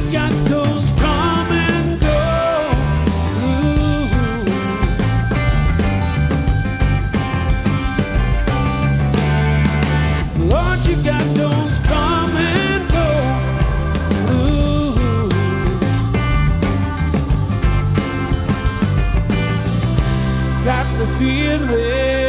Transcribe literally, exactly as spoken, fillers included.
got those come and go blues. Lord, you got those come and go blues. Got the feeling